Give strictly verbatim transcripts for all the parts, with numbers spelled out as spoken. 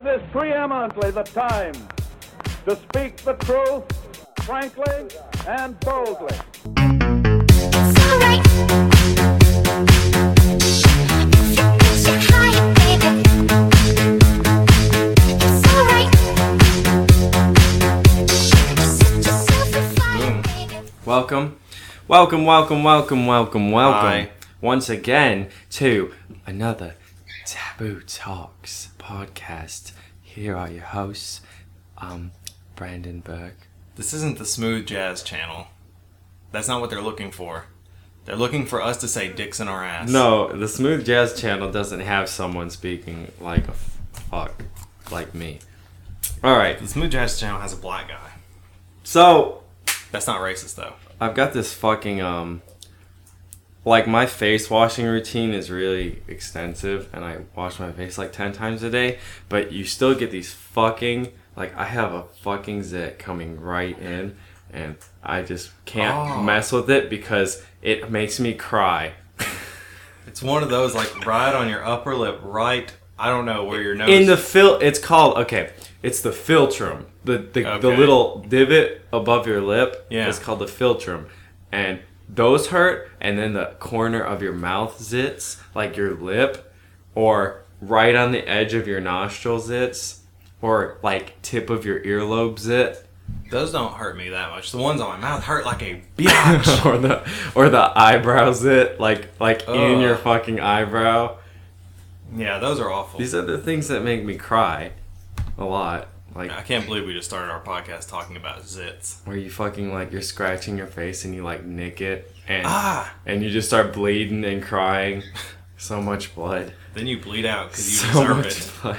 It is preeminently the time to speak the truth frankly and boldly. It's alright. It's your high, baby. It's alright. Just set yourself on fire, baby. Welcome, welcome, welcome, welcome, welcome, welcome Hi. once again to another Taboo Talks podcast. Here are your hosts, um, Brandon Burke. This isn't the Smooth Jazz channel. That's not what they're looking for. They're looking for us to say dicks in our ass. No, the Smooth Jazz channel doesn't have someone speaking like a fuck like me. All right, The Smooth Jazz channel has a black guy. so That's not racist, though. I've got this fucking um like my face washing routine is really extensive and I wash my face like ten times a day, but you still get these fucking like I have a fucking zit coming right in and I just can't Oh. mess with it because it makes me cry. It's one of those, like, right on your upper lip, right, I don't know, where your nose... In the fil it's called okay, it's the philtrum. The the, the Okay. little divot above your lip Yeah. is called the philtrum. And those hurt, and then the corner of your mouth zits, like your lip, or right on the edge of your nostril zits, or like tip of your earlobe zit, Those don't hurt me that much. The ones on my mouth hurt like a biatch. or the or the eyebrow zit, like like in Ugh. your fucking eyebrow. Yeah, those are awful. These are the things that make me cry a lot. Like I can't believe we just started our podcast talking about zits. where you fucking like you're scratching your face and you like nick it and Ah! and you just start bleeding and crying. So much blood. Then you bleed out because you So deserve much it. blood.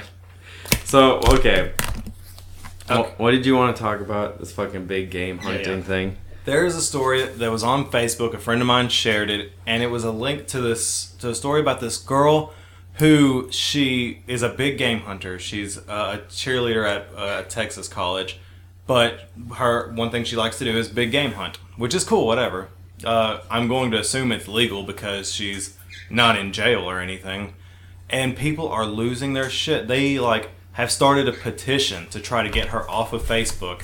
So okay. Okay. What, what did you want to talk about? This fucking big game hunting yeah. thing. There is a story that was on Facebook. A friend of mine shared it, and it was a link to this to a story about this girl who she is a big game hunter. She's a cheerleader at uh, Texas college, but her one thing she likes to do is big game hunt, which is cool. Whatever. Uh, I'm going to assume it's legal because she's not in jail or anything, and people are losing their shit. They like have started a petition to try to get her off of Facebook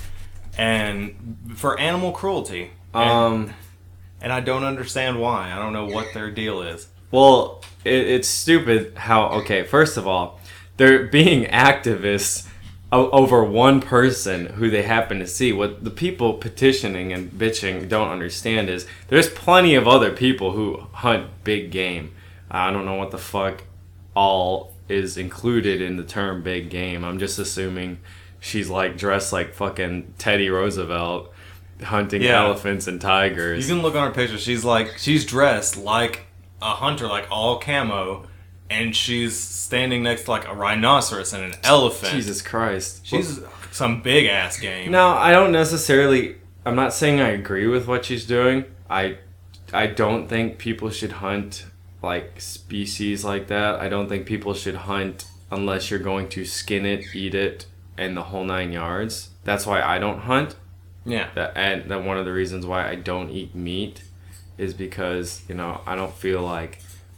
and for animal cruelty. And, Um. and I don't understand why. I don't know what their deal is. Well, it, it's stupid how. Okay, first of all, they're being activists o- over one person who they happen to see. What the people petitioning and bitching don't understand is there's plenty of other people who hunt big game. I don't know what the fuck all is included in the term big game. I'm just assuming she's like dressed like fucking Teddy Roosevelt hunting Yeah. elephants and tigers. You can look on her picture. She's like she's dressed like a hunter, like all camo, and she's standing next to like a rhinoceros and an elephant. Jesus Christ. She's some big ass game. No, I don't necessarily. I'm not saying I agree with what she's doing. I, I don't think people should hunt like species like that. I don't think people should hunt unless you're going to skin it, eat it, and the whole nine yards. That's why I don't hunt. Yeah. That and that one of the reasons why I don't eat meat is because you know I don't feel like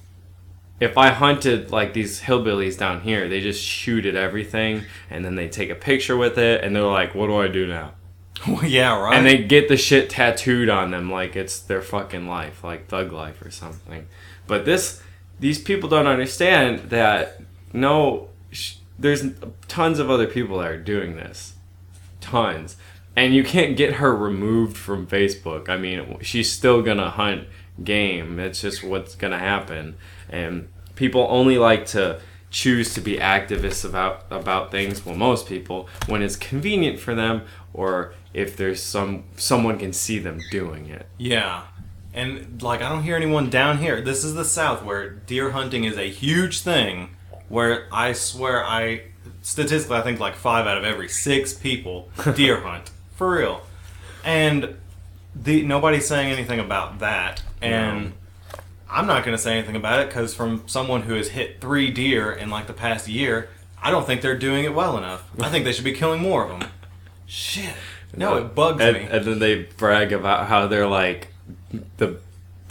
if I hunted like these hillbillies down here, they just shoot at everything and then they take a picture with it and they're like, "What do I do now?" Well, yeah, right. And they get the shit tattooed on them like it's their fucking life, like Thug Life or something. But this, these people don't understand that no, sh- there's tons of other people that are doing this, tons, and you can't get her removed from Facebook. I mean, she's still gonna hunt game. It's just what's gonna happen, and people only like to choose to be activists about about things. Well, most people when it's convenient for them, or if there's some someone can see them doing it. Yeah. And, like, I don't hear anyone down here. This is the South where deer hunting is a huge thing. Where I swear I... Statistically, I think, like, five out of every six people deer hunt. For real. And the nobody's saying anything about that. And No. I'm not going to say anything about it because from someone who has hit three deer in, like, the past year, I don't think they're doing it well enough. I think they should be killing more of them. Shit. No, it bugs and, me. and then they brag about how they're like the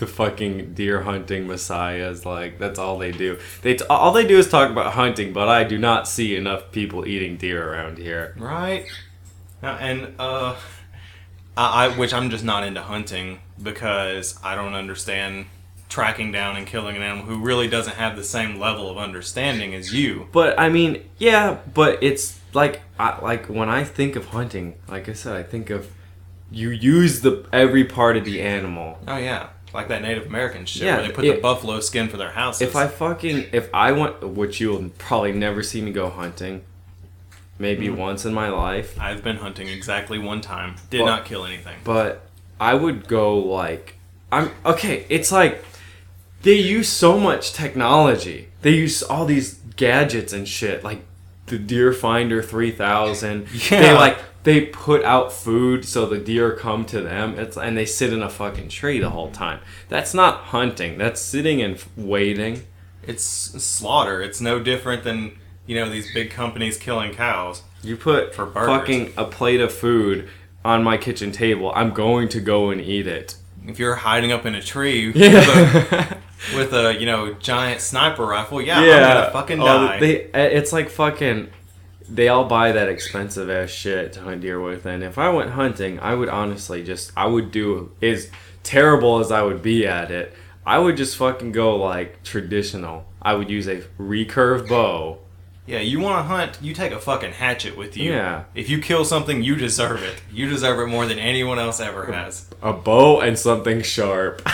the fucking deer hunting messiahs. Like, that's all they do. They t- all they do is talk about hunting, but I do not see enough people eating deer around here. Right. Now, and uh, I, I which I'm just not into hunting because I don't understand tracking down and killing an animal who really doesn't have the same level of understanding as you. But I mean, yeah, but it's like I, like when I think of hunting, like I said, I think of you use the every part of the animal. Oh yeah, like that Native American shit Yeah, where they put it- the buffalo skin for their houses. If I fucking if I went, which you'll probably never see me go hunting, maybe Mm. once in my life, I've been hunting exactly one time, did But- not kill anything. but I would go like I'm okay. It's like they use so much technology. They use all these gadgets and shit, like the Deer Finder three thousand. Yeah. They like they put out food so the deer come to them. It's and they sit in a fucking tree the whole time. That's not hunting. That's sitting and waiting. It's slaughter. It's no different than, you know, these big companies killing cows. You put For burgers. fucking a plate of food on my kitchen table. I'm going to go and eat it. If you're hiding up in a tree Yeah. with, a, with a, you know, giant sniper rifle, yeah, I'm gonna fucking Oh, die. They, it's like fucking. They all buy that expensive ass shit to hunt deer with, and if I went hunting, I would honestly just. I would do as terrible as I would be at it. I would just fucking go like traditional. I would use a recurve bow. Yeah, you want to hunt, you take a fucking hatchet with you. Yeah. If you kill something, you deserve it. You deserve it more than anyone else ever has. A bow and something sharp.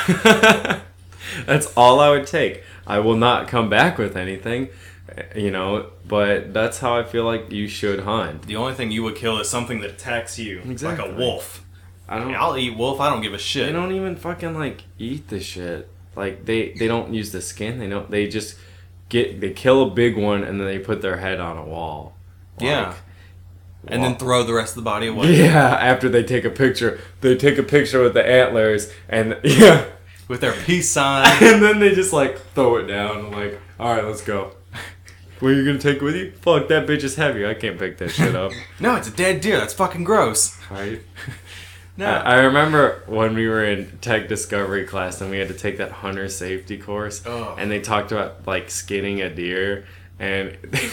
That's all I would take. I will not come back with anything, you know, but that's how I feel like you should hunt. The only thing you would kill is something that attacks you. Like Exactly. a wolf. I don't. I'll eat wolf, I don't give a shit. They don't even fucking like eat the shit. Like they they don't use the skin. They don't. They just get they kill a big one and then they put their head on a wall. Yeah. Like, And then wall. throw the rest of the body away. Yeah. After they take a picture, they take a picture with the antlers and yeah, With their peace sign. and then they just like throw it down. Like, all right, let's go. What are you gonna take with you? Fuck, that bitch is heavy. I can't pick that shit up. No, it's a dead deer. That's fucking gross. Right. No. I, I remember when we were in tech discovery class and we had to take that hunter safety course, Ugh. and they talked about like skinning a deer and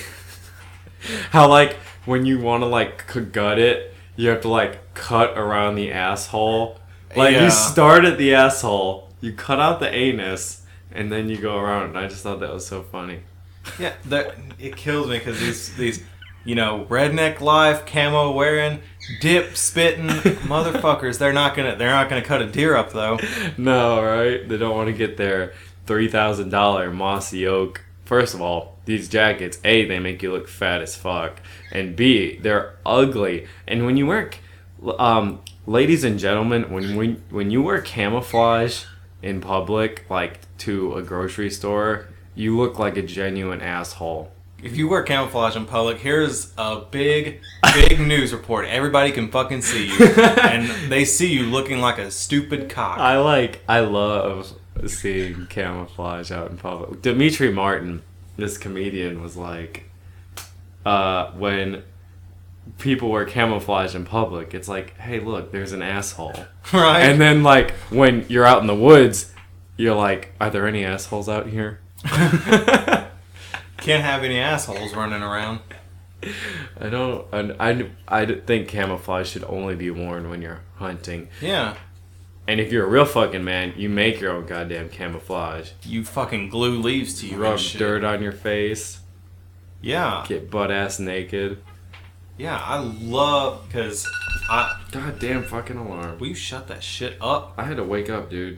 how like when you want to like c- gut it, you have to like cut around the asshole. Like Yeah. you start at the asshole, you cut out the anus, and then you go around. And I just thought that was so funny. Yeah, that it kills me because these these, you know, redneck life, camo wearing, dip spitting motherfuckers. They're not gonna they're not gonna cut a deer up though. No, right? They don't want to get their three thousand dollar mossy oak. First of all, these jackets, A, they make you look fat as fuck, and B, they're ugly. And when you wear, um, ladies and gentlemen, when when when you wear camouflage in public, like to a grocery store, you look like a genuine asshole. If you wear camouflage in public, here's a big, big news report. Everybody can fucking see you, and they see you looking like a stupid cock. I like, I love seeing camouflage out in public. Dimitri Martin, this comedian, was like, uh, when people wear camouflage in public, it's like, hey, look, there's an asshole. Right? And then, like, when you're out in the woods, you're like, are there any assholes out here? Can't have any assholes running around. I don't, I, I, I think camouflage should only be worn when you're hunting. Yeah. And if you're a real fucking man, you make your own goddamn camouflage. You fucking glue leaves to you. Rub and shit. dirt on your face, Yeah. get butt ass naked. Yeah, I love, because I... Goddamn fucking alarm. Will you shut that shit up? I had to wake up, dude.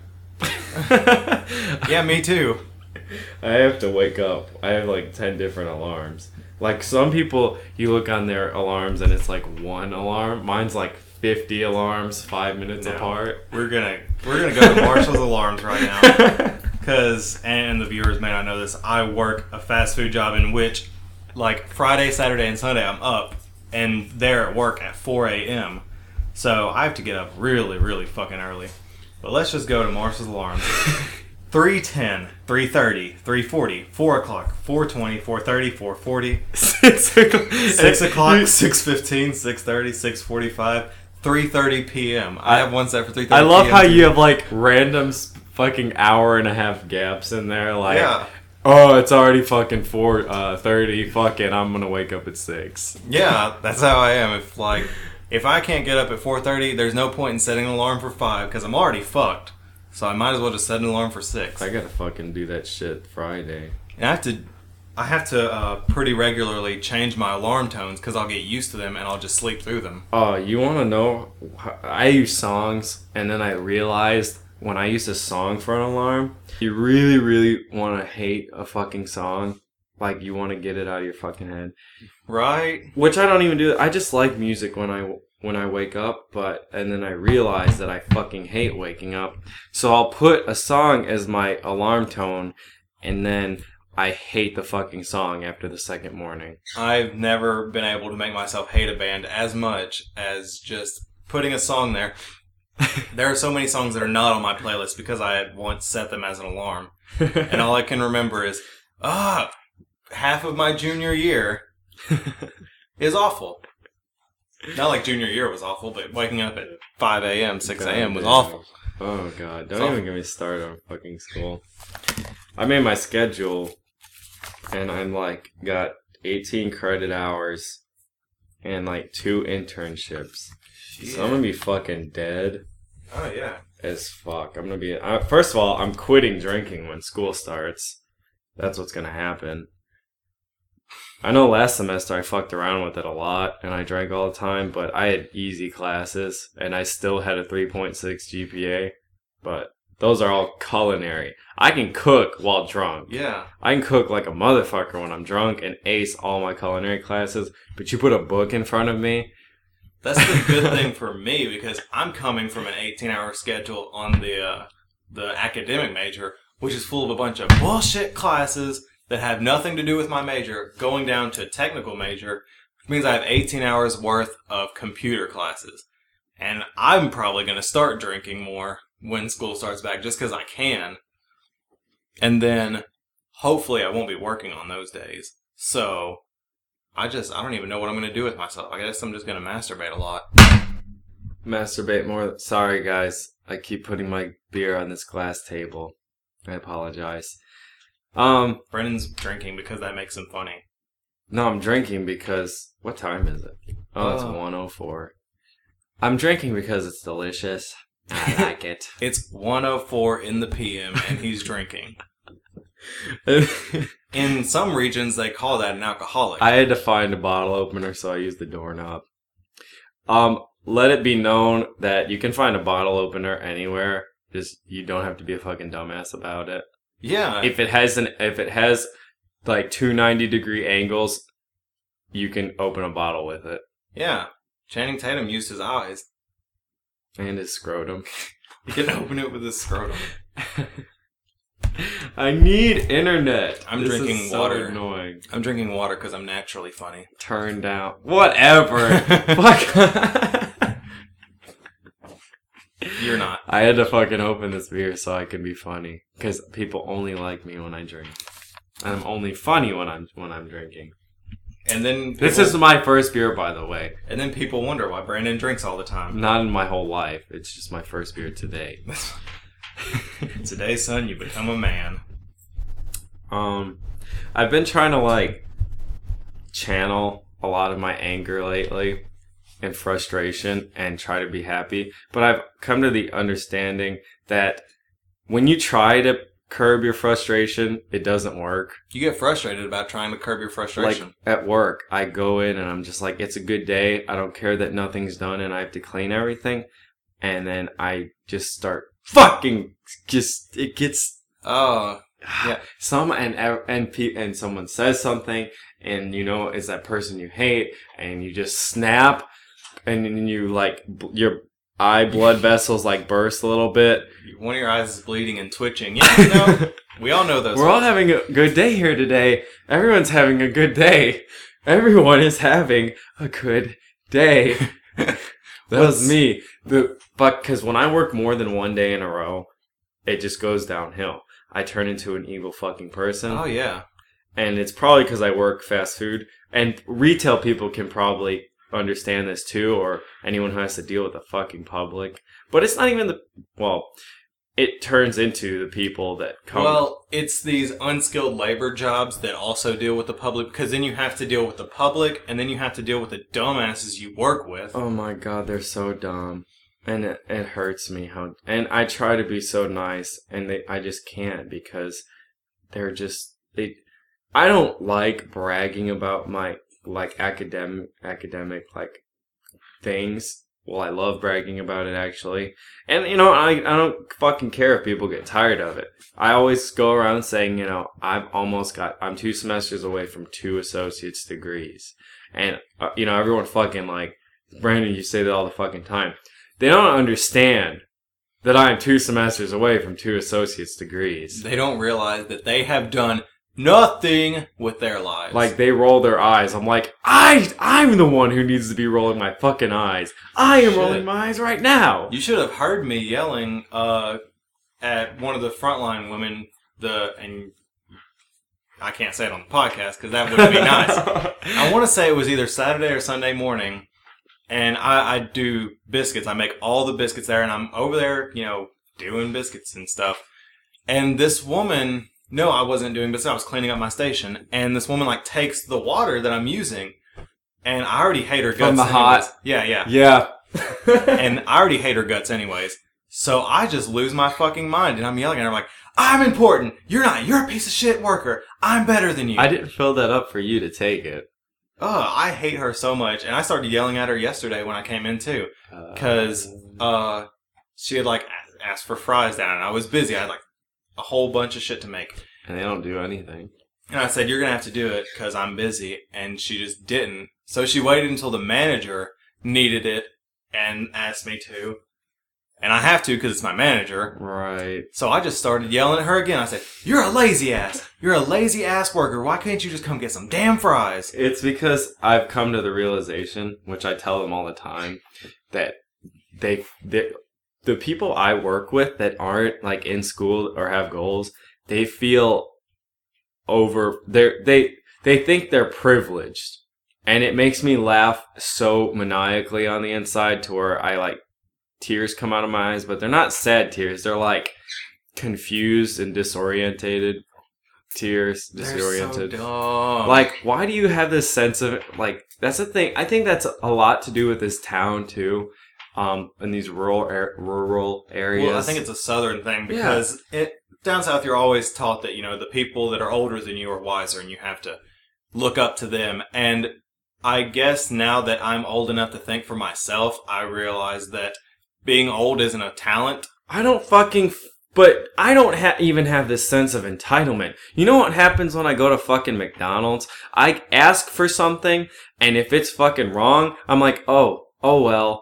Yeah, me too. I have to wake up. I have like ten different alarms. Like some people, you look on their alarms and it's like one alarm. Mine's like fifty alarms, five minutes No. apart. We're gonna we're gonna go to Marshall's Alarms right now, because and the viewers may not know this. I work a fast food job in which, like Friday, Saturday, and Sunday, I'm up and there at work at four a.m. So I have to get up really, really fucking early. But let's just go to Marshall's Alarms. three ten, three thirty, three forty, four o'clock, four twenty, four thirty, four forty, Six o'clock. six o'clock, six fifteen, six thirty, six forty-five, three thirty p.m. I have one set for three thirty I love p.m. how too. you have like random s- fucking hour and a half gaps in there. Like, Yeah. oh, it's already fucking four uh, thirty. Fuck it, I'm gonna wake up at six. Yeah, that's how I am. If like, if I can't get up at four thirty, there's no point in setting an alarm for five because I'm already fucked. So I might as well just set an alarm for six. I gotta fucking do that shit Friday. And I have to, I have to uh, pretty regularly change my alarm tones because I'll get used to them and I'll just sleep through them. Oh, you want to know? I use songs, and then I realized when I use a song for an alarm, you really, really want to hate a fucking song. Like, you want to get it out of your fucking head. Right? Which I don't even do. I just like music when I when I wake up, but and then I realize that I fucking hate waking up. So I'll put a song as my alarm tone, and then I hate the fucking song after the second morning. I've never been able to make myself hate a band as much as just putting a song there. There are so many songs that are not on my playlist because I had once set them as an alarm. And all I can remember is, ah, half of my junior year is awful. Not like junior year was awful, but waking up at five a.m., six a.m. was awful. Oh, God. Don't It's even awful. get me started on fucking school. I made my schedule, and I'm, like, got eighteen credit hours and, like, two internships. So I'm gonna be fucking dead Oh, yeah. as fuck. I'm gonna be... Uh, first of all, I'm quitting drinking when school starts. That's what's gonna happen. I know last semester I fucked around with it a lot, and I drank all the time, but I had easy classes, and I still had a three point six G P A, but those are all culinary. I can cook while drunk. Yeah. I can cook like a motherfucker when I'm drunk and ace all my culinary classes, but you put a book in front of me... That's the good thing for me because I'm coming from an eighteen-hour schedule on the uh, the academic major, which is full of a bunch of bullshit classes that have nothing to do with my major, going down to a technical major, which means I have eighteen hours worth of computer classes. And I'm probably going to start drinking more when school starts back just because I can. And then hopefully I won't be working on those days. So... I just, I don't even know what I'm going to do with myself. I guess I'm just going to masturbate a lot. Masturbate more. Sorry, guys. I keep putting my beer on this glass table. I apologize. Um, Brendan's drinking because that makes him funny. no, I'm drinking because... What time is it? Oh, it's Oh. one oh four. I'm drinking because it's delicious. I like it. It's one oh four in the P M and he's drinking. In some regions, they call that an alcoholic. I had to find a bottle opener, so I used the doorknob. Um, let it be known that you can find a bottle opener anywhere. Just you don't have to be a fucking dumbass about it. yeah. If it has an if it has like two ninety degree angles, you can open a bottle with it. yeah. Channing Tatum used his eyes. And his scrotum. You can open it with his scrotum. I need internet. I'm This drinking is so water. Annoying. I'm drinking water because I'm naturally funny. Turned out. Whatever. Fuck. You're not. I had to fucking open this beer so I could be funny, because people only like me when I drink, and I'm only funny when I'm when I'm drinking. And then This people- is my first beer, by the way. And then people wonder why Brandon drinks all the time. Not in my whole life. It's just my first beer today. Today, son, you become a man. Um, I've been trying to like channel a lot of my anger lately and frustration and try to be happy. But I've come to the understanding that when you try to curb your frustration, it doesn't work. You get frustrated about trying to curb your frustration. Like at work, I go in and I'm just like, it's a good day. I don't care that nothing's done and I have to clean everything. And then I just start fucking just, it gets oh, yeah. some and and pe- and someone says something and you know it's that person you hate and you just snap and then you like b- your eye blood vessels like burst a little bit. One of your eyes is bleeding and twitching. Yeah, you know, we all know those. We're all ones. having a good day here today. Everyone's having a good day. Everyone is having a good day. That was What's- me. The but because when I work more than one day in a row, it just goes downhill. I turn into an evil fucking person. Oh yeah. And it's probably because I work fast food. And retail people can probably understand this too, or anyone who has to deal with the fucking public. But it's not even the... Well, it turns into the people that come. Well, it's these unskilled labor jobs that also deal with the public, because then you have to deal with the public, and then you have to deal with the dumbasses you work with. Oh my god, they're so dumb. And it, it hurts me how... And I try to be so nice, and they, I just can't, because they're just... they. I don't like bragging about my, like, academic, academic, like, things. Well, I love bragging about it, actually. And, you know, I, I don't fucking care if people get tired of it. I always go around saying, you know, I've almost got... I'm two semesters away from two associate's degrees. And, uh, you know, everyone fucking, like... Brandon, you say that all the fucking time. They don't understand that I'm two semesters away from two associate's degrees. They don't realize that they have done nothing with their lives. Like, they roll their eyes. I'm like, I, I'm the one who needs to be rolling my fucking eyes. I am Shit. rolling my eyes right now. You should have heard me yelling uh, at one of the frontline women, the and I can't say it on the podcast because that wouldn't be nice. I want to say it was either Saturday or Sunday morning, and I, I do biscuits. I make all the biscuits there, and I'm over there, you know, doing biscuits and stuff. And this woman... No, I wasn't doing this. I was cleaning up my station, and this woman like takes the water that I'm using, and I already hate her guts. From the anyways. hot? Yeah, yeah, Yeah. and I already hate her guts anyways. So I just lose my fucking mind, and I'm yelling at her like, "I'm important. You're not. You're a piece of shit worker. I'm better than you." I didn't fill that up for you to take it. Oh, I hate her so much, and I started yelling at her yesterday when I came in too, because uh, she had like asked for fries down, and I was busy. I had like a whole bunch of shit to make. And they don't do anything. And I said, "You're going to have to do it because I'm busy." And she just didn't. So she waited until the manager needed it and asked me to. And I have to because it's my manager. Right. So I just started yelling at her again. I said, "You're a lazy ass. You're a lazy ass worker. Why can't you just come get some damn fries?" It's because I've come to the realization, which I tell them all the time, that they... they the people I work with that aren't like in school or have goals, they feel over they they they think they're privileged, and it makes me laugh so maniacally on the inside to where I like tears come out of my eyes, but they're not sad tears. They're like confused and disorientated tears, disoriented. They're so dumb. Like, why do you have this sense of like? That's the thing. I think that's a lot to do with this town too. Um, in these rural er- rural areas. Well, I think it's a southern thing because yeah. it down south you're always taught that, you know, the people that are older than you are wiser and you have to look up to them. And I guess now that I'm old enough to think for myself, I realize that being old isn't a talent. I don't fucking... F- but I don't ha- even have this sense of entitlement. You know what happens when I go to fucking McDonald's? I ask for something, and if it's fucking wrong, I'm like, oh, oh well.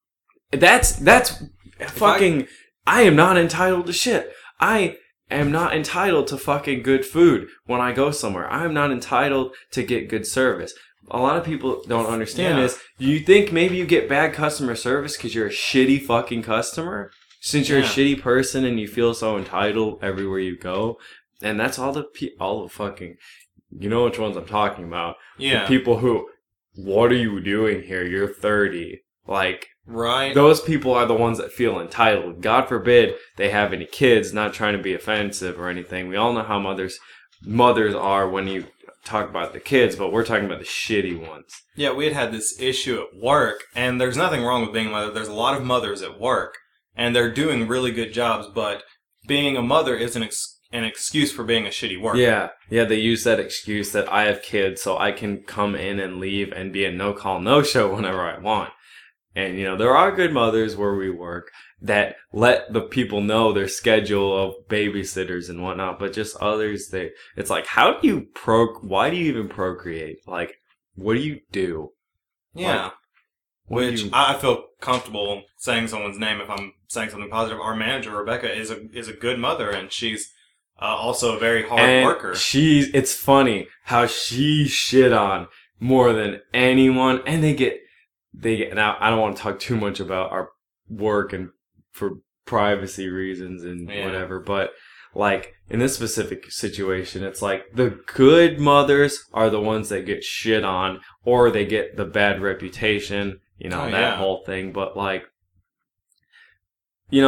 That's, that's fucking, I, I am not entitled to shit. I am not entitled to fucking good food when I go somewhere. I am not entitled to get good service. A lot of people don't understand yeah. this. Do you think maybe you get bad customer service because you're a shitty fucking customer? Since you're yeah. a shitty person and you feel so entitled everywhere you go? And that's all the, pe- all the fucking, you know which ones I'm talking about. Yeah. The people who, what are you doing here? You're thirty. Like, right. Those people are the ones that feel entitled. God forbid they have any kids, not trying to be offensive or anything. We all know how mothers mothers are when you talk about the kids, but we're talking about the shitty ones. Yeah, we had had this issue at work, and there's nothing wrong with being a mother. There's a lot of mothers at work, and they're doing really good jobs, but being a mother is an, ex- an excuse for being a shitty worker. Yeah, yeah, they use that excuse that I have kids, so I can come in and leave and be a no-call, no-show whenever I want. And, you know, there are good mothers where we work that let the people know their schedule of babysitters and whatnot, but just others, they, it's like, how do you pro, why do you even procreate? Like, what do you do? Yeah. Like, what do Which you- I feel comfortable saying someone's name if I'm saying something positive. Our manager, Rebecca, is a is a good mother, and she's uh, also a very hard and worker. She's, it's funny how she shit on more than anyone, and they get, they get, now I don't want to talk too much about our work and for privacy reasons and Yeah. whatever, but like in this specific situation, it's like the good mothers are the ones that get shit on, or they get the bad reputation, you know, Oh, that yeah. whole thing. But like, you know,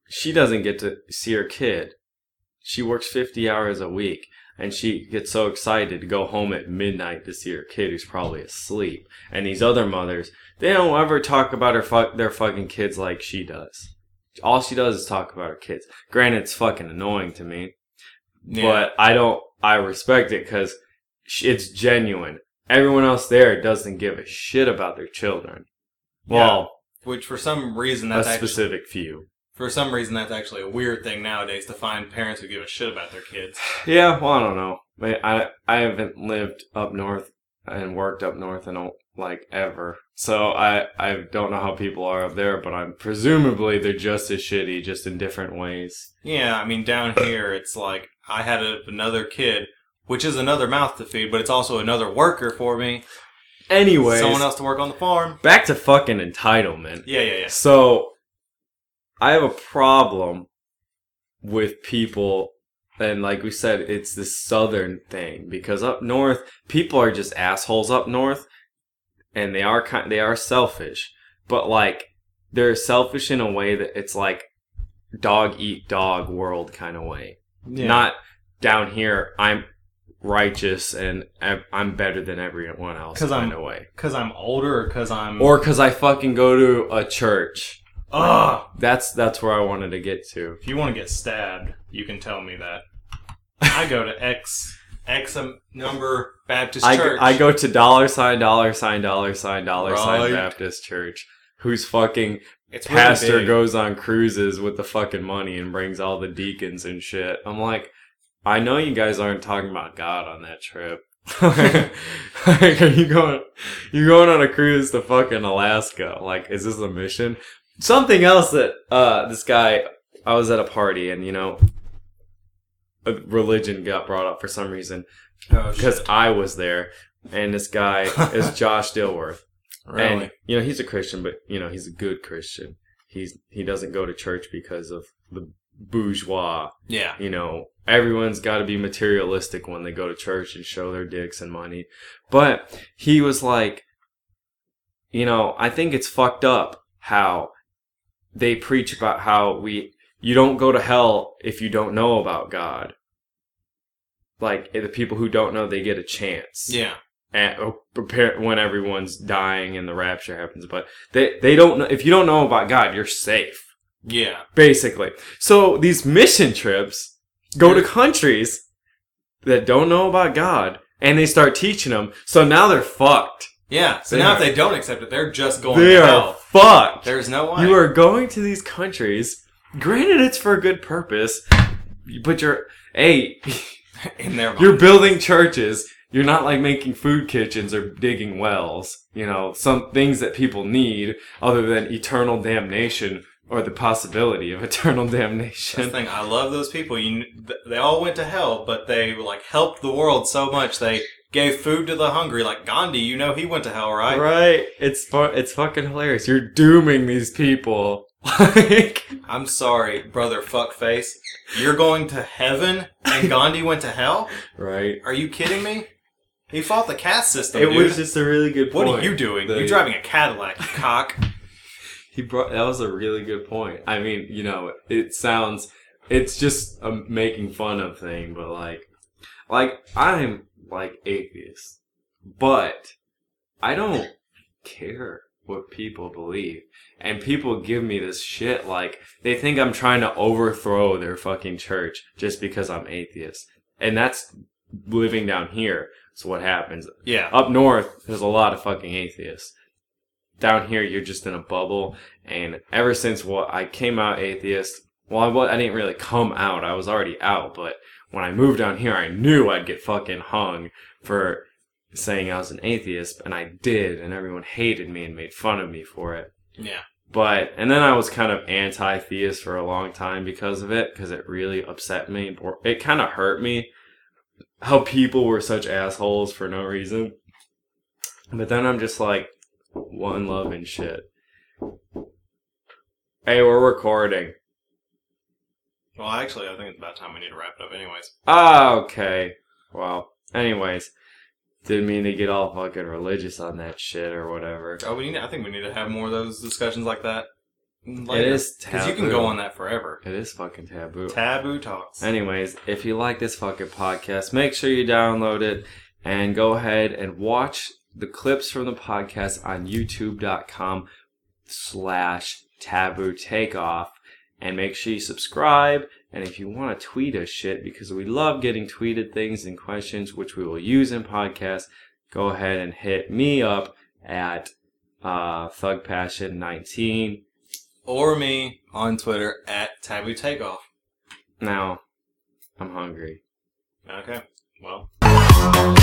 she doesn't get to see her kid. She works fifty hours a week, and she gets so excited to go home at midnight to see her kid who's probably asleep. And these other mothers, they don't ever talk about her fuck their fucking kids like she does. All she does is talk about her kids. Granted, it's fucking annoying to me, Yeah. but I don't. I respect it because it's genuine. Everyone else there doesn't give a shit about their children. Well, Which for some reason a that's actually, specific few. for some reason that's actually a weird thing nowadays to find parents who give a shit about their kids. Yeah, well, I don't know. I I, I haven't lived up north and worked up north in a, like ever, so I I don't know how people are up there, but I'm presumably they're just as shitty, just in different ways. Yeah, I mean down here it's like I had a, another kid, which is another mouth to feed, but it's also another worker for me. Anyways, Someone else to work on the farm. back to fucking entitlement. Yeah, yeah, yeah. So, I have a problem with people, and like we said, it's this southern thing, because up north, people are just assholes up north, and they are kind, they are selfish, but like, they're selfish in a way that it's like dog eat dog world kind of way. Yeah. Not down here, I'm righteous and I'm better than everyone else 'Cause kind I'm- of way. Because I'm older or because I'm... Or because I fucking go to a church. Ugh! That's that's where I wanted to get to. If you want to get stabbed, you can tell me that. I go to X X number Baptist I, Church. I go to dollar sign, dollar sign, dollar sign, dollar sign Right. Baptist Church, whose fucking It's really pastor big. goes on cruises with the fucking money and brings all the deacons and shit. I'm like, I know you guys aren't talking about God on that trip. Like, are you going? You going on a cruise to fucking Alaska? Like, is this a mission? Something else that uh this guy, I was at a party and you know, a religion got brought up for some reason Oh, because shit. I was there, and this guy is Josh Dilworth. Really? And you know he's a Christian, but you know he's a good Christian. He's he doesn't go to church because of the bourgeois. Yeah. You know, everyone's got to be materialistic when they go to church and show their dicks and money. But he was like, you know, I think it's fucked up how they preach about how we you don't go to hell if you don't know about God. Like the people who don't know, they get a chance. Yeah. And prepare when everyone's dying and the rapture happens, but they they don't know if you don't know about God, you're safe, Yeah. basically. So these mission trips go to countries that don't know about God, and they start teaching them. So now they're fucked. Yeah. So They now are- if they don't accept it, they're just going They to are hell. fucked. There's no way. You are going to these countries. Granted, it's for a good purpose, but you're hey, in their you're minds. building churches. You're not like making food kitchens or digging wells. You know, some things that people need other than eternal damnation or the possibility of eternal That's the damnation. thing. I love those people. You, th- they all went to hell, but they like helped the world so much. They gave food to the hungry. Like Gandhi, you know, he went to hell, right? Right? It's fu- it's fucking hilarious. You're dooming these people. Like, I'm sorry, brother fuckface. You're going to heaven, and Gandhi went to hell? right? Are you kidding me? He fought the caste system, It dude. was just a really good What point. are you doing? The- You're driving a Cadillac, you cock. He brought that was a really good point. I mean, you know, it sounds it's just a making fun of thing, but like, like I'm like atheist, but I don't care what people believe, and people give me this shit like they think I'm trying to overthrow their fucking church just because I'm atheist, and that's living down here. So what happens? Yeah. Up north, there's a lot of fucking atheists. Down here, you're just in a bubble. And ever since what I came out atheist, well, I, wa- I didn't really come out. I was already out. But when I moved down here, I knew I'd get fucking hung for saying I was an atheist. And I did. And everyone hated me and made fun of me for it. Yeah. But, and then I was kind of anti-theist for a long time because of it. Because it really upset me. Or it kind of hurt me. How people were such assholes for no reason. But then I'm just like, one love and shit. Hey, we're recording. Well, actually, I think it's about time we need to wrap it up anyways. Ah, okay. Well, anyways. Didn't mean to get all fucking religious on that shit or whatever. Oh, we need. I think we need to have more of those discussions like that. later. It is because you can taboo. go on that forever. It is fucking taboo. Taboo talks. Anyways, if you like this fucking podcast, make sure you download it and go ahead and watch the clips from the podcast on youtube.com slash taboo takeoff. And make sure you subscribe. And if you want to tweet us shit, because we love getting tweeted things and questions, which we will use in podcasts, go ahead and hit me up at uh, Thug Passion nineteen. Or me on Twitter at Taboo Takeoff. Now, I'm hungry. Okay, well.